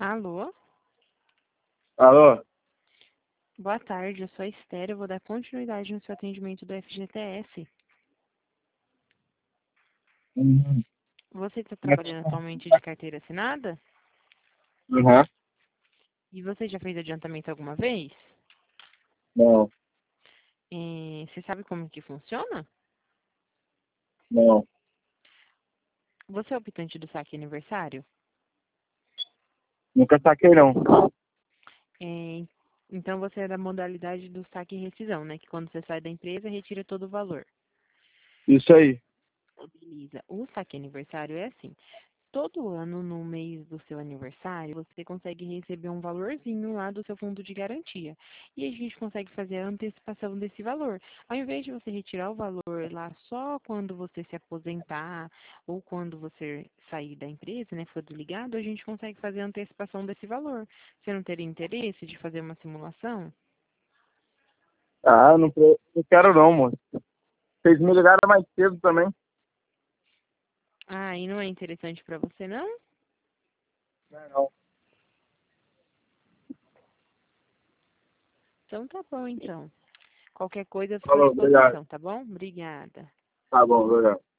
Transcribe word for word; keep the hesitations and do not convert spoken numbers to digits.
Alô? Alô? Boa tarde, eu sou a Esther, eu vou dar continuidade no seu atendimento do F G T S. Uhum. Você está trabalhando atualmente de carteira assinada? Uhum. E você já fez adiantamento alguma vez? Não, Eh, você sabe como que funciona? não. Você é optante do saque aniversário? Nunca saquei, não. Eh, então você é da modalidade do saque e rescisão, né? Que quando você sai da empresa, retira todo o valor. Isso aí. Beleza. O saque aniversário é assim. Todo ano, no mês do seu aniversário, você consegue receber um valorzinho lá do seu fundo de garantia. E a gente consegue fazer a antecipação desse valor. Ao invés de você retirar o valor lá só quando você se aposentar ou quando você sair da empresa, né, for desligado, a gente consegue fazer a antecipação desse valor. Você não teria interesse de fazer uma simulação? Ah, não, pre- não quero não, moço. Vocês me ligaram mais cedo também. Ah, e não é interessante para você, não? Não, não. Então tá bom, então. Qualquer coisa eu fico à Falou, obrigado. disposição, tá bom? Obrigada. Tá bom, obrigado.